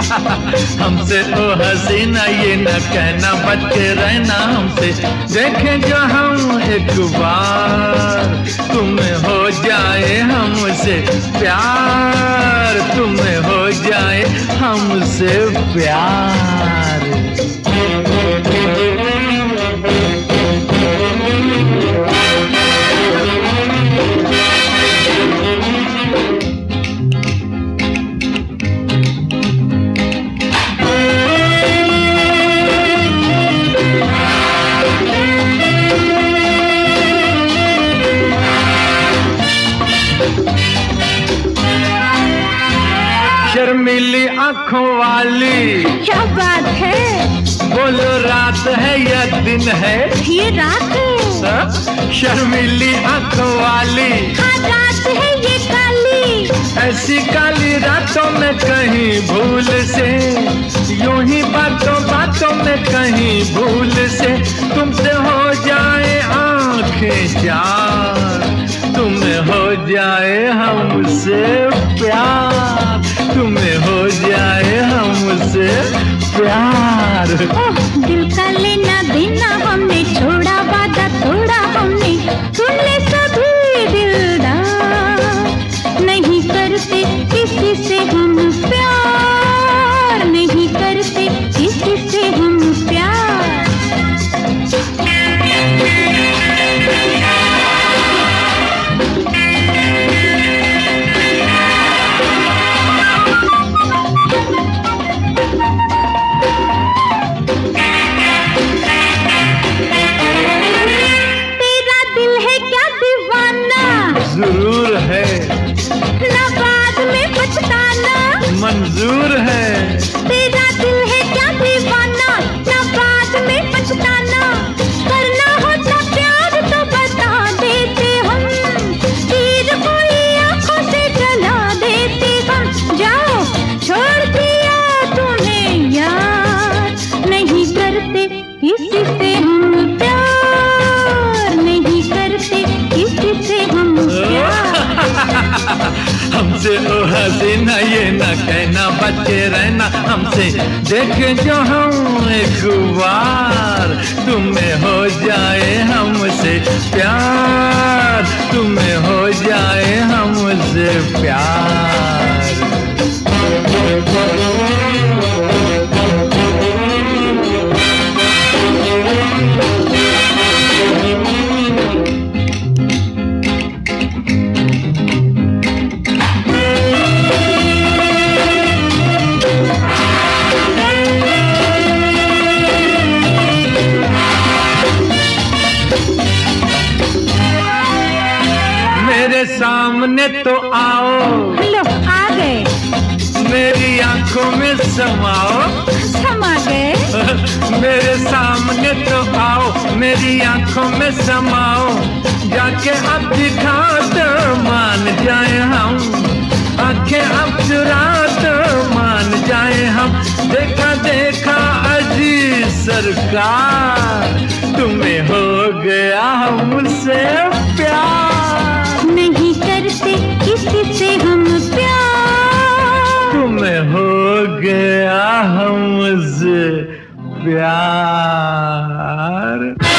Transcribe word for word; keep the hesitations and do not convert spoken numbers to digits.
हमसे ओ हसीना ये न कहना, बच के रहना हमसे। देखें जो हम एक बार, तुम्हें हो जाए हमसे प्यार, तुम्हें हो जाए हमसे प्यार। शर्मीली आंखों वाली, क्या बात है? बोलो रात है या दिन है? ये रात है। शर्मीली आंखों वाली, हाँ रात है ये काली। ऐसी काली रातों में कहीं भूल से, यूं ही बातों बातों में कहीं भूल से तुमसे हो जाए आंखें चार, तुम्हें हो जाए हमसे प्यार, तुम्हें हो जाए हमसे प्यार। ओह दिल का लेना देना हमने छोड़ा, वादा तोड़ा हमने, सुन ले सभी दिलदार। नहीं करते किसी से हम प्यार, नहीं करते किसी से हम प्यार। जरूर है, ना बाद में पछताना मंजूर है। तेरा दिल है क्या दीवाना, ना बाद में पछताना। करना होता प्यार तो बता देते हम, तीर कोई आंखों से जला देते हम। जाओ छोड़ दिया तुम्हें यार, नहीं करते किसी से हम प्यार, नहीं करते किसी से हम हमसे ओ हसीना ये न कहना, बच के रहना हमसे। देखे जो हम एक बार, तुम्हें हो जाए हमसे प्यार, तुम्हें हो जाए हमसे प्यार। मेरे सामने तो आओ, लो आ गए, मेरी आंखों में समाओ, समा गए। मेरे सामने तो आओ, मेरी आंखों में समाओ। जाके अब दिखा तो मान जाए हम, आंखें अब चुरा तो मान जाए हम। देखा देखा अजी सरकार, तुम्हें हो गया हमसे प्यार, नहीं करते किसी से हम प्यार, तुम्हें हो गया हमसे प्यार।